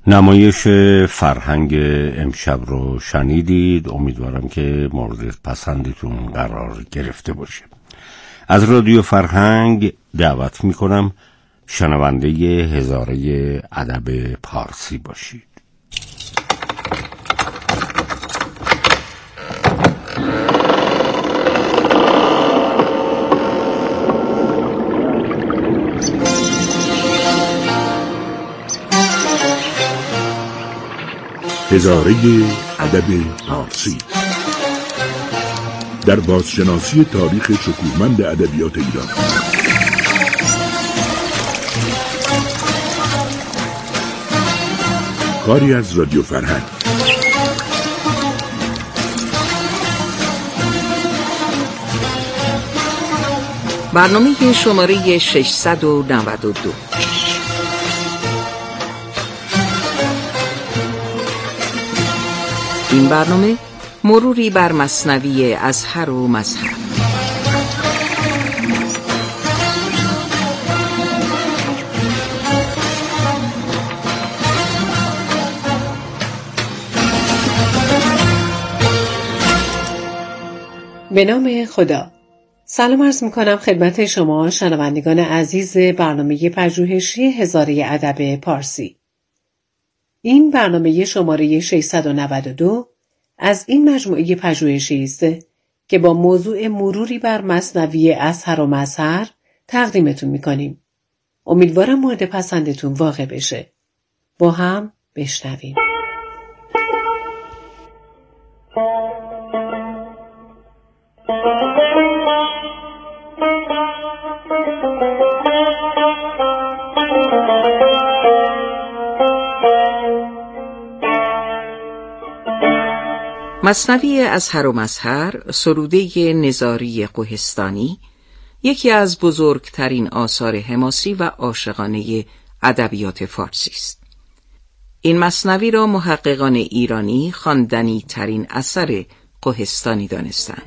نمایش فرهنگ امشب رو شنیدید. امیدوارم که مورد پسندتون قرار گرفته باشه. از رادیو فرهنگ دعوت میکنم شنونده هزاره ادب پارسی باشید. هزاره ادب پارسی در بازشناسی تاریخ شکوهمند ادبیات ایران. کاری از رادیو فرهنگ. برنامه شماره 692. این برنامه مروری بر مثنوی ازهر و مظهر. به نام خدا. سلام عرض میکنم خدمت شما شنوندگان عزیز برنامه پژوهشی هزاره ادب پارسی. این برنامه شماره 692 از این مجموعه پژوهشی است که با موضوع مروری بر مثنوی ازهر و مظهر تقدیمتون میکنیم. امیدوارم مورد پسندتون واقع بشه. با هم بشنویم. مثنوی ازهر و مظهر، سروده نزاری قهستانی، یکی از بزرگترین آثار حماسی و عاشقانه ادبیات فارسی است. این مثنوی را محققان ایرانی خواندنی ترین اثر قهستانی دانستند.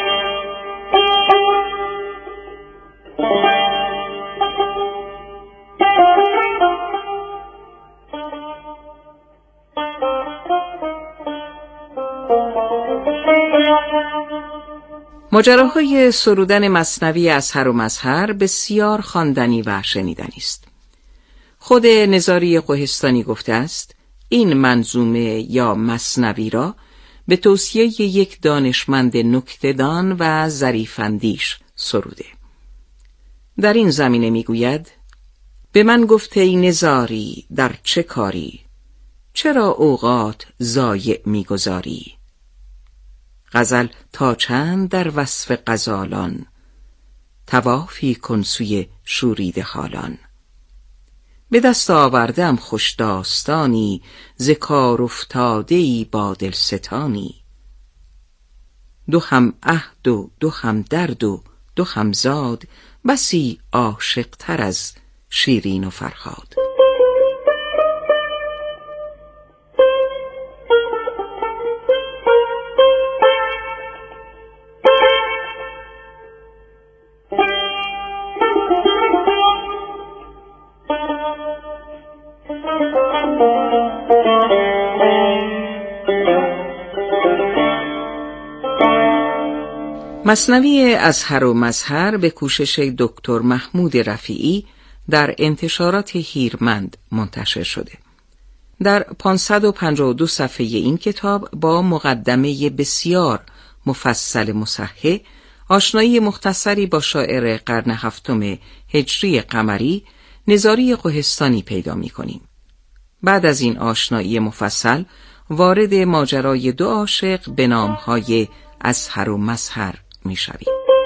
ماجراهای سرودن مثنوی ازهر و مظهر بسیار خواندنی و شنیدنی است. خود نزاری قهستانی گفته است این منظومه یا مثنوی را به توصیه یک دانشمند نکته‌دان و ظریف‌اندیش سروده. در این زمینه میگوید: به من گفته ای نزاری در چه کاری، چرا اوقات ضایع میگذاری؟ غزل تا چند در وصف غزالان، طوافی کن سوی شوریده حالان. به دست آوردم خوش داستانی، ز کار افتاده‌ای با دلستانی. دو هم عهد و دو هم درد و دو هم زاد، بسی عاشق تر از شیرین و فرهاد. مثنوی ازهر و مظهر به کوشش دکتر محمود رفیعی در انتشارات هیرمند منتشر شده. در 552 صفحه این کتاب با مقدمه بسیار مفصل مصحح، آشنایی مختصری با شاعر قرن هفتم هجری قمری نزاری قهستانی پیدا می‌کنیم. بعد از این آشنایی مفصل وارد ماجرای دو عاشق به نام‌های ازهر و مظهر می‌شویم.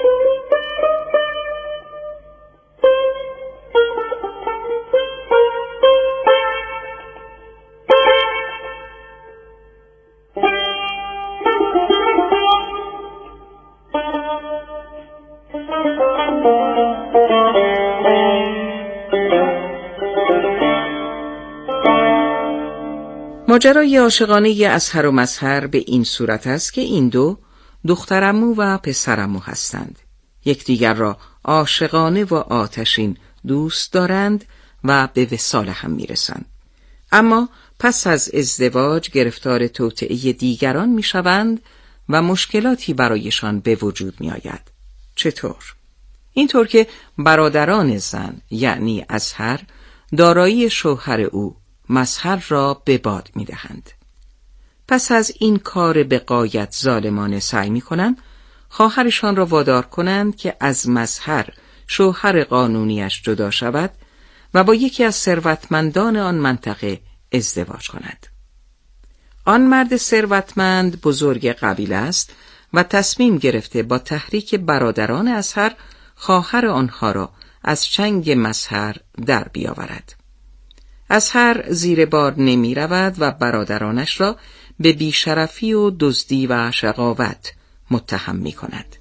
ماجرای عاشقانه ازهر و مظهر به این صورت است که این دو دخترعمو و پسرعمو هستند. یکدیگر را عاشقانه و آتشین دوست دارند و به وصال هم میرسند. اما پس از ازدواج گرفتار توطئه دیگران میشوند و مشکلاتی برایشان به وجود می آید. چطور؟ اینطور که برادران زن یعنی ازهر دارایی شوهر او مظهر را به باد می دهند. پس از این کار به غایت ظالمانه سعی می کنند خواهرشان را وادار کنند که از مظهر شوهر قانونیش جدا شود و با یکی از ثروتمندان آن منطقه ازدواج کند. آن مرد ثروتمند بزرگ قبیله است و تصمیم گرفته با تحریک برادران ازهر خواهر آنها را از چنگ مظهر در بیاورد. ازهر زیر بار نمی رود و برادرانش را به بیشرفی و دزدی و شقاوت متهم می کند.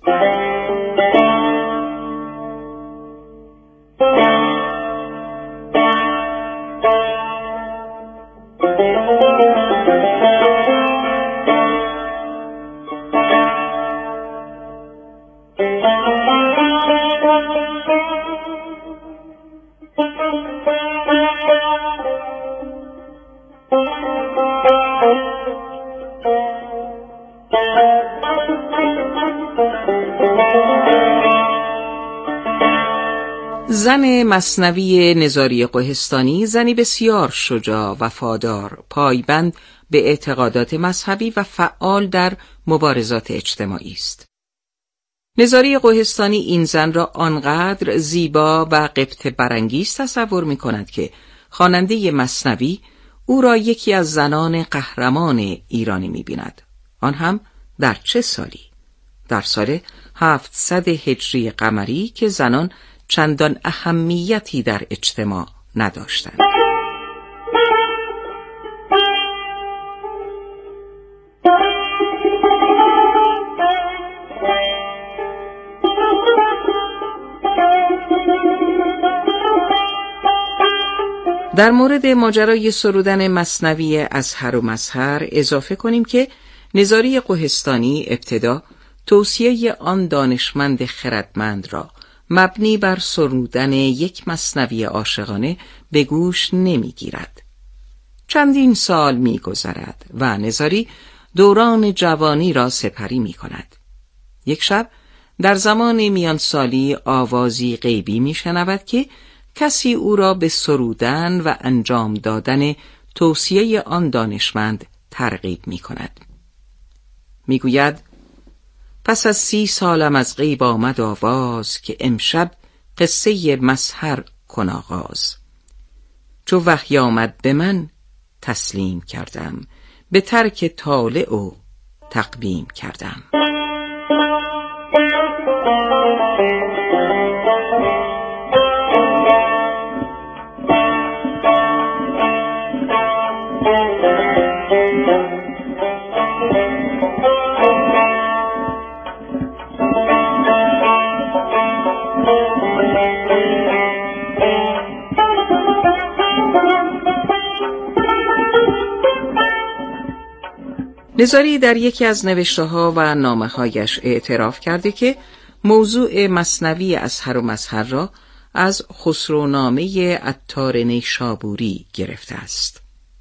زن مثنوی نزاری قهستانی زنی بسیار شجاع، وفادار، پایبند به اعتقادات مذهبی و فعال در مبارزات اجتماعی است. نزاری قهستانی این زن را آنقدر زیبا و غبطه برانگیز تصور می کند که خواننده مثنوی او را یکی از زنان قهرمان ایرانی می بیند. آن هم در چه سالی؟ در سال 700 هجری قمری که زنان چندان اهمیتی در اجتماع نداشتند. در مورد ماجرای سرودن مثنوی ازهر و مظهر اضافه کنیم که نزاری قهستانی ابتدا توصیه آن دانشمند خردمند را مبنی بر سرودن یک مثنوی عاشقانه به گوش نمیگیرد. چندین سال می‌گذرد و نزاری دوران جوانی را سپری می‌کند. یک شب در زمان میانسالی آوازی غیبی می‌شنود که کسی او را به سرودن و انجام دادن توصیه آن دانشمند ترغیب می‌کند. می‌گوید: پس از 30 سالم از غیب آمد آواز که امشب قصه مظهر کن آغاز. چو وحی آمد به من تسلیم کردم، به ترک طالع و تقویم کردم. نزاری در یکی از نوشته‌ها و نامه‌هایش اعتراف کرده که موضوع مثنوی ازهر و مظهر را از خسرونامه عطار نیشابوری گرفته است.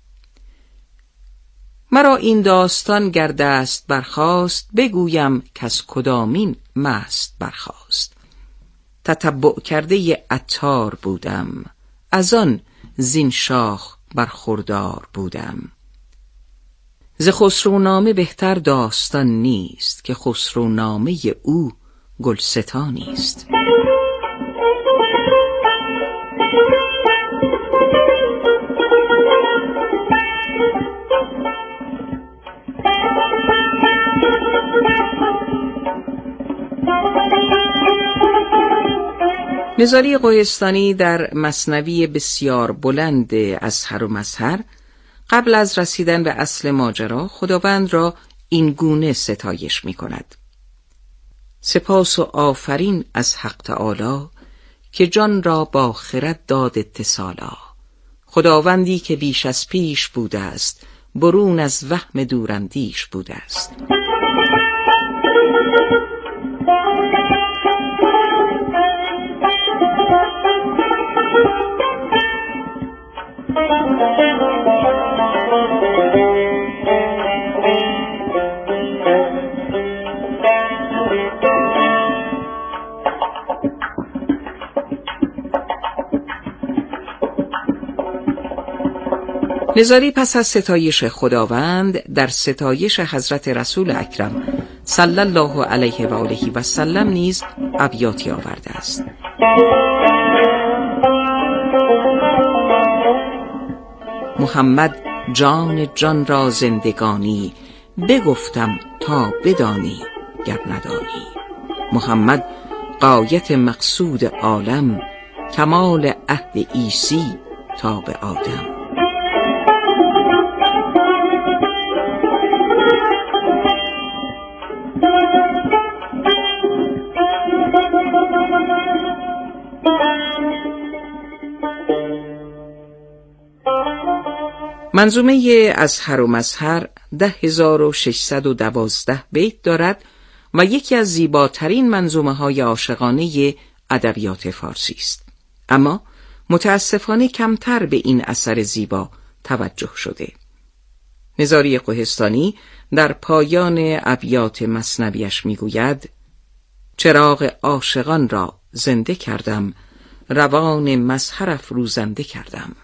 مرا این داستان گر دست برخاست، بگویم کز کدامین مست برخاست. تتبع کرده عطار بودم، از آن زین شاخ برخوردار بودم. ز خسرونامه بهتر داستان نیست، که خسرونامه او گلستانی است. نزاری قهستانی در مثنوی بسیار بلند ازهر و مظهر قبل از رسیدن به اصل ماجرا خداوند را این گونه ستایش می کند: سپاس و آفرین از حق تعالی، که جان را با خرد داد اتصالا. خداوندی که بیش از پیش بوده است، برون از وهم دوراندیش بوده است. نزاری پس از ستایش خداوند در ستایش حضرت رسول اکرم صلی الله علیه و آله و سلم نیز ابیاتی آورده است. محمد جان جان را زندگانی، بگفتم تا بدانی گر ندانی. محمد غایت مقصود عالم، کمال عهد عیسی تا به آدم. منظومه ازهر و مظهر 10612 بیت دارد و یکی از زیباترین منظومه های عاشقانه ادبیات فارسی است. اما متاسفانه کمتر به این اثر زیبا توجه شده. نزاری قهستانی در پایان ابیات مثنویش میگوید: چراغ عاشقان را زنده کردم، روان مظهر افروزنده کردم.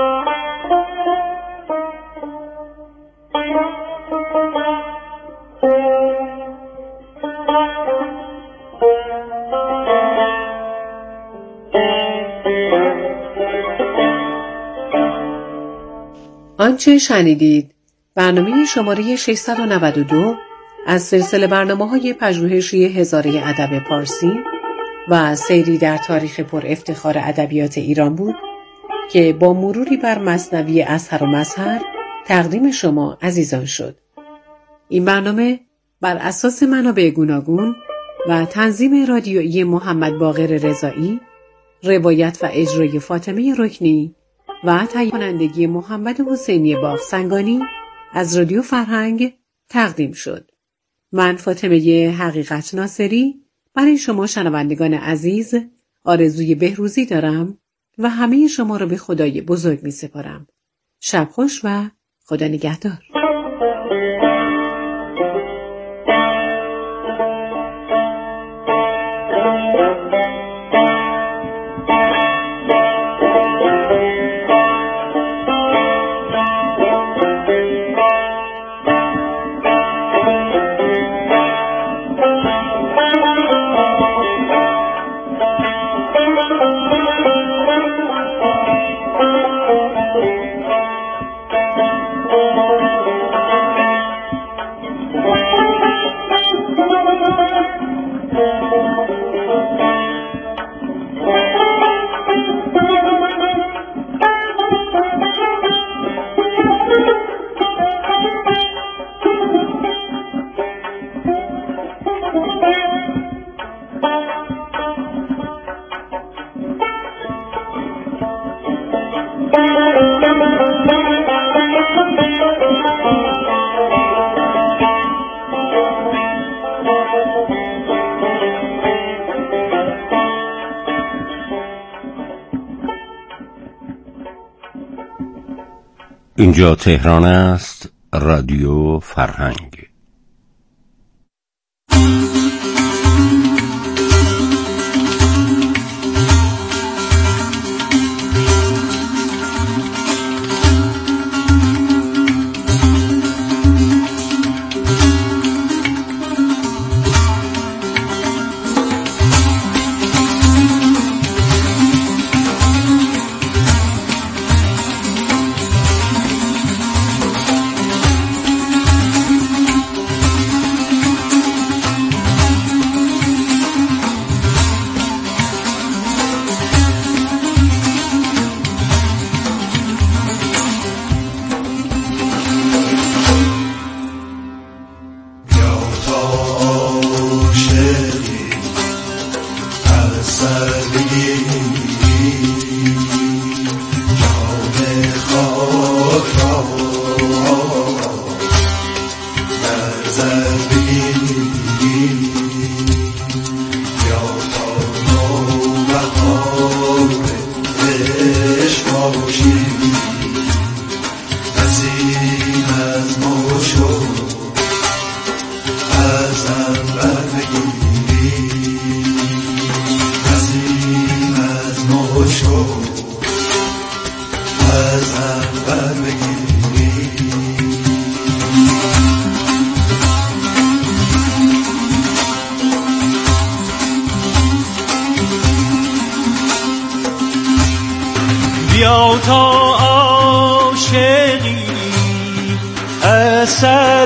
آنچه شنیدید برنامه شماره 692 از سلسله برنامه‌های پژوهشی هزاره ادب پارسی و سیری در تاریخ پر افتخار ادبیات ایران بود که با مروری بر مثنوی ازهر و مظهر تقدیم شما عزیزان شد. این برنامه بر اساس منابع گوناگون و تنظیم رادیویی محمد باقر رضایی، روایت و اجرای فاطمه رکنی و تهیه کنندگی محمد حسینی باغسنگانی از رادیو فرهنگ تقدیم شد. من فاطمه حقیقت ناصری برای شما شنوندگان عزیز آرزوی بهروزی دارم و همه شما را به خدای بزرگ می سپارم. شب خوش و خدا نگهدار. اینجا تهران است، رادیو فرهنگ. از هم بر بگیر بیا تا عاشقی از سر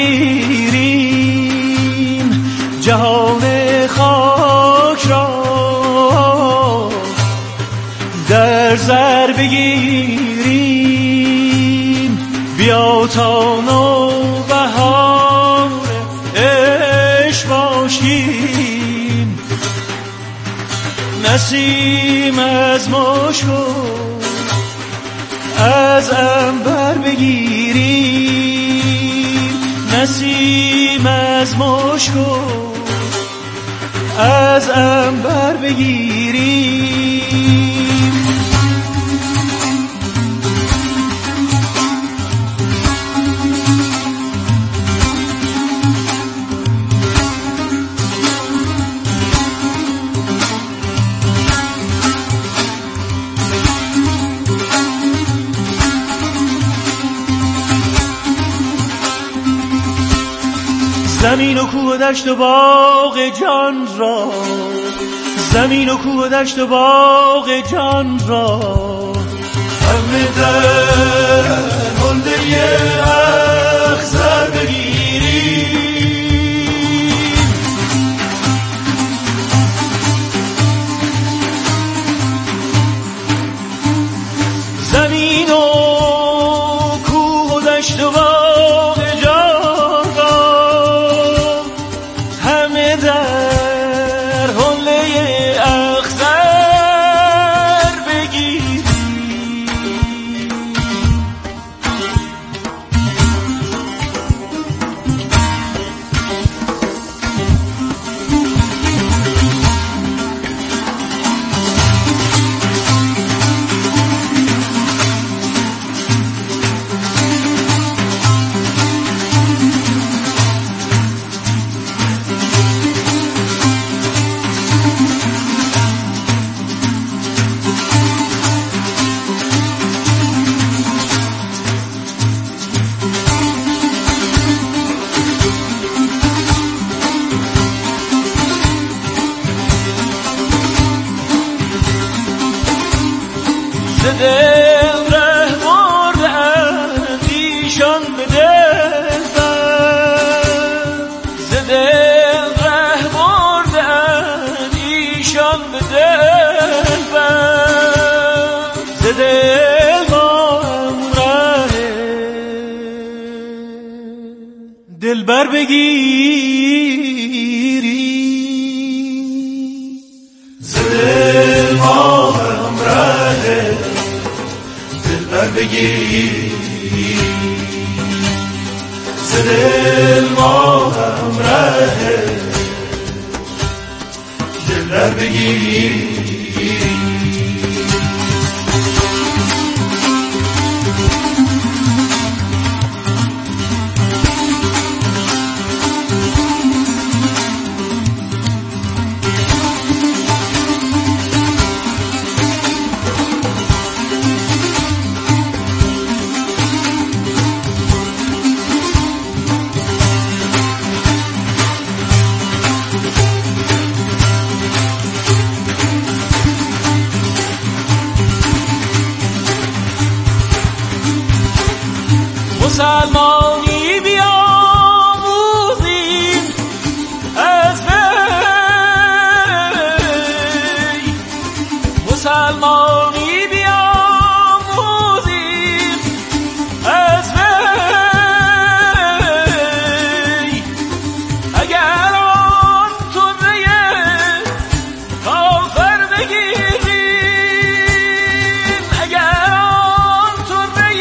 بگیریم جهان خاک را در سر بگیریم بیا تا نوبهار عشق باشیم نسیم از مشک از عنبر بگیریم نسیم از مشک از عنبر بگیریم زمین و کوه و دشت و باغ جان را زمین و کوه و دشت و باغ جان را همه در حلقه اخضر بگیریم زمین و کوه و دشت و باغ جان را همه در حله اخضر بگیریم دل ره برده اندیشان به دل بر ز دل ره برده اندیشان به دل بر ز دل ما هم ره دل بر بگیری ز دل ما هم ره بگیری ز دل ما هم ره دل بگیری مسلمانی بیاموزیم از وی مسلمانی بیاموزیم از وی اگر آن طره کافر بگیریم اگر آن طره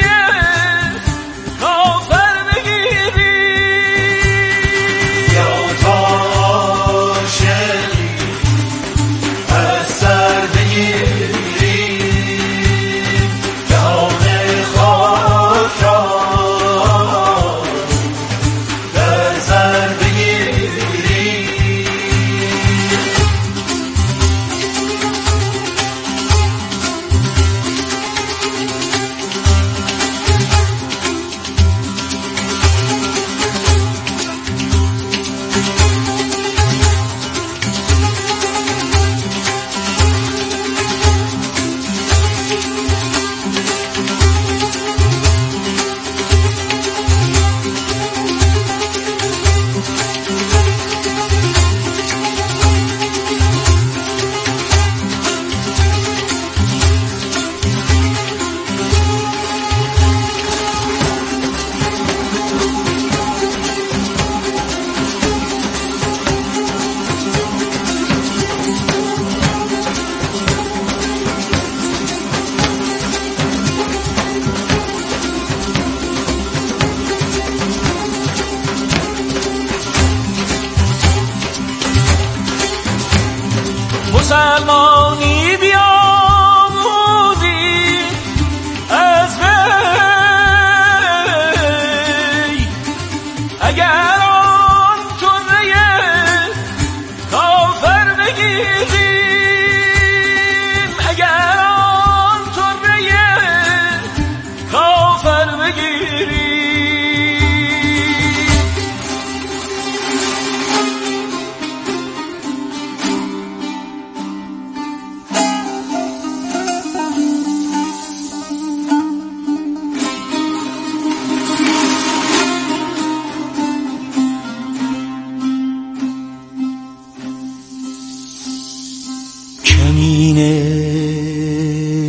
کافر بگیریم یا تا عاشقی از سر بگیریم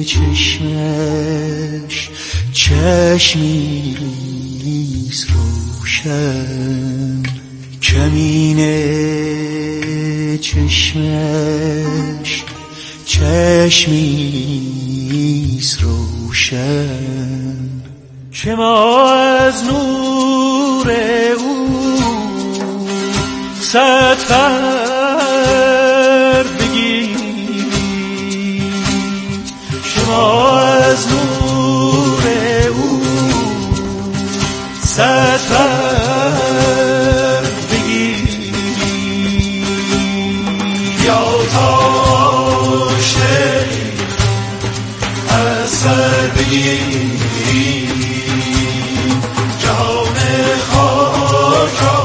چشمش چشمی ریز روشن، کمین چشمش چشمیز روشن، که ما از نور او صد فرد بگیریم، که ما از نور او صد فرد بگیریم، یا تاشه از سر بگیریم، جهان خاک را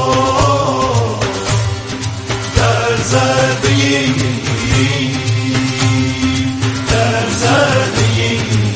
در زر بگیریم، در زر بگیریم.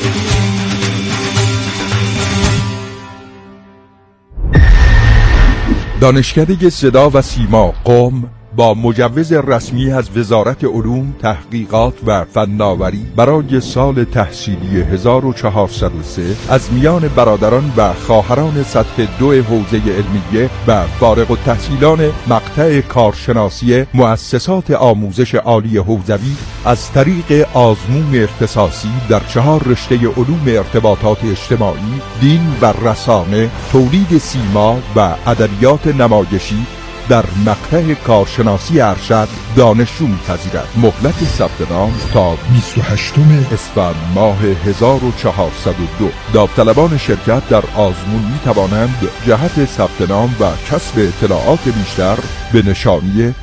دانشکده صدا و سیما قم با مجوز رسمی از وزارت علوم، تحقیقات و فناوری برای سال تحصیلی 1403 از میان برادران و خواهران سطح 2 حوزه علمیه و فارغ التحصیلان مقطع کارشناسی مؤسسات آموزش عالی حوزوی از طریق آزمون اختصاصی در 4 رشته علوم ارتباطات اجتماعی، دین و رسانه، تولید سیما و ادبیات نمایشی در مقطع کارشناسی ارشد دانشجو می‌پذیرد. مهلت ثبت نام تا 28 اسفند ماه 1402. داوطلبان شرکت در آزمون می‌توانند جهت ثبت نام و کسب اطلاعات بیشتر به نشانی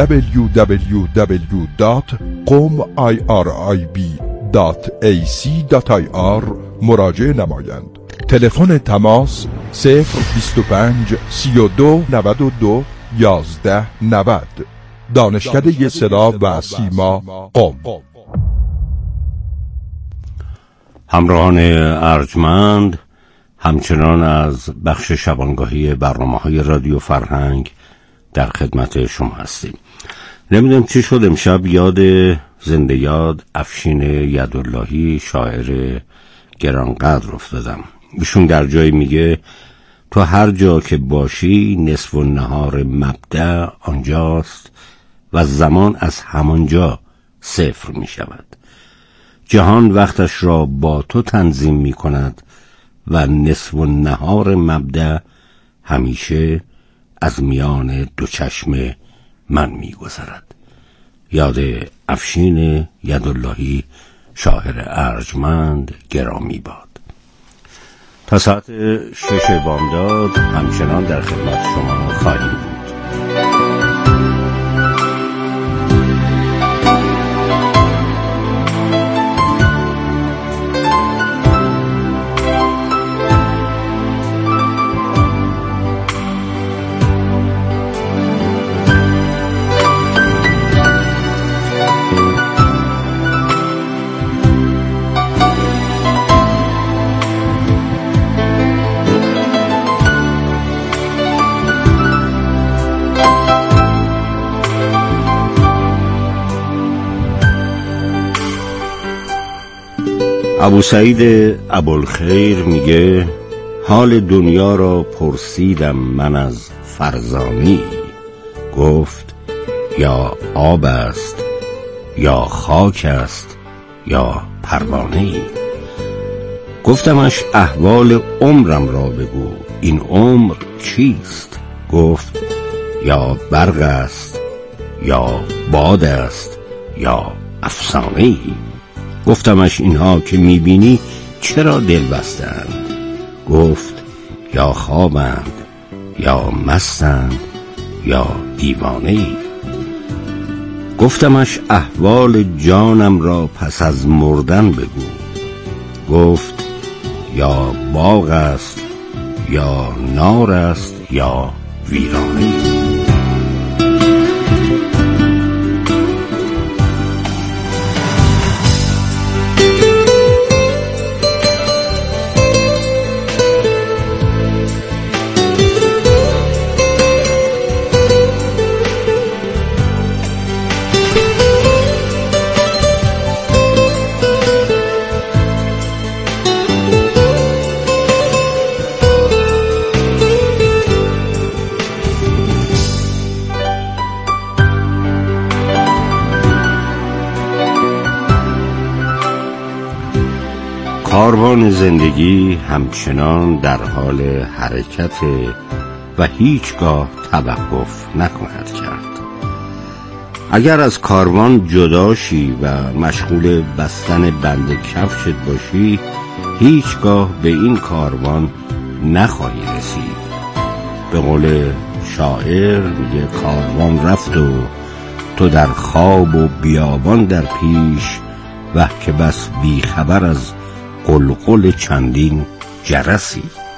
www.qomIRIB.ac.ir مراجعه نمایند. تلفن تماس 025 32 92 1190. دانشکده صدا و سیما قم. همراهان ارجمند، همچنان از بخش شبانگاهی برنامه‌های رادیو فرهنگ در خدمت شما هستیم. نمیدونم چی شد امشب یاد زنده یاد افشین یداللهی شاعر گرانقدر افتادم. ایشون در جایی میگه تو هر جا که باشی نصف و نهار مبدأ آنجاست و زمان از همانجا صفر می شود. جهان وقتش را با تو تنظیم می کند و نصف و نهار مبدأ همیشه از میان دو چشم من می گذرد. یاد افشین یداللهی شاعر ارجمند گرامی باد. تا ساعت 6 بامداد همچنان در خدمت شما خواهیم بود. ابو سعید ابوالخیر میگه حال دنیا را پرسیدم من از فرزانی، گفت یا آب است یا خاک است یا پروانه‌ای. گفتمش احوال عمرم را بگو، این عمر چیست؟ گفت یا برق است یا باد است یا افسانه‌ای. گفتمش اینها که میبینی چرا دل بستند؟ گفت یا خوابند یا مستند یا دیوانه‌ای. گفتمش احوال جانم را پس از مردن بگو. گفت یا باغ است یا نار است یا ویرانه‌ای. کاروان زندگی همچنان در حال حرکت و هیچگاه توقف نخواهد کرد. اگر از کاروان جداشی و مشغول بستن بند کفشت باشی، هیچگاه به این کاروان نخواهی رسید. به قول شاعر میگه کاروان رفت و تو در خواب و بیابان در پیش، وه که بس بیخبر از قلقل چندین جرسی.